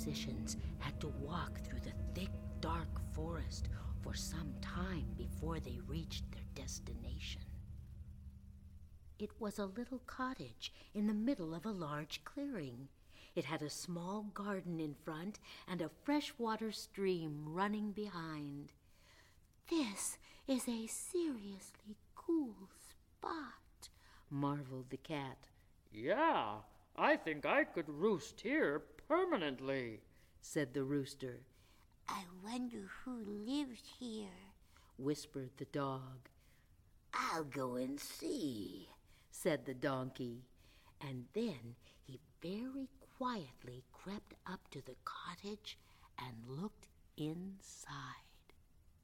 musicians had to walk through the thick, dark forest for some time before they reached their destination. It was a little cottage in the middle of a large clearing. It had a small garden in front and a freshwater stream running behind. "This is a seriously cool spot," marveled the cat. "Yeah, I think I could roost here permanently," said the rooster. "I wonder who lives here," whispered the dog. "I'll go and see," said the donkey. And then he very quietly crept up to the cottage and looked inside.